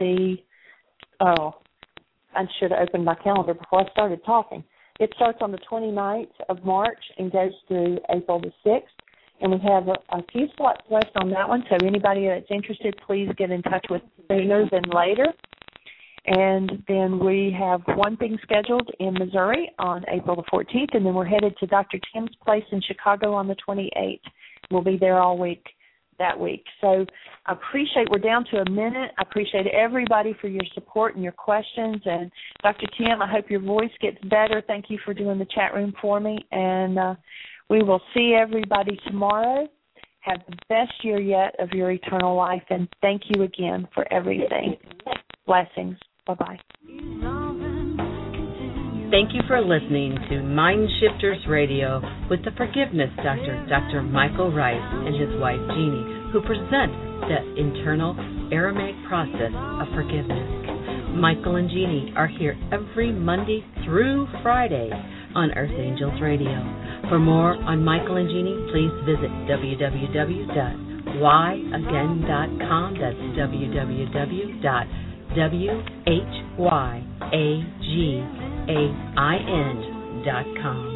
I should have opened my calendar before I started talking. It starts on the 29th of March and goes through April the 6th. And we have a few slots left on that one, so anybody that's interested, please get in touch with sooner than later. And then we have one thing scheduled in Missouri on April the 14th, and then we're headed to Dr. Tim's place in Chicago on the 28th. We'll be there all week that week. So I appreciate, we're down to a minute. I appreciate everybody for your support and your questions. And Dr. Tim, I hope your voice gets better. Thank you for doing the chat room for me. And we will see everybody tomorrow. Have the best year yet of your eternal life. And thank you again for everything. Blessings. Bye-bye. Thank you for listening to Mind Shifters Radio with the Forgiveness Doctor, Dr. Michael Rice, and his wife, Jeannie, who present the internal Aramaic process of forgiveness. Michael and Jeannie are here every Monday through Friday on Earth Angels Radio. For more on Michael and Jeannie, please visit www.whyagain.com. That's www.whyagain.com.